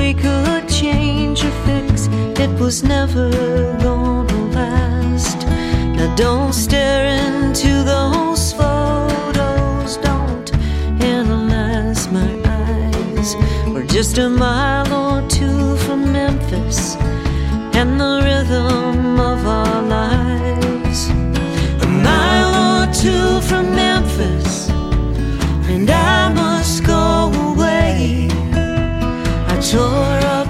we could change or fix, it was never gonna last. Now don't stare into those photos, don't analyze my eyes. We're just a mile or two from Memphis and the rhythm of our lives. A mile or two from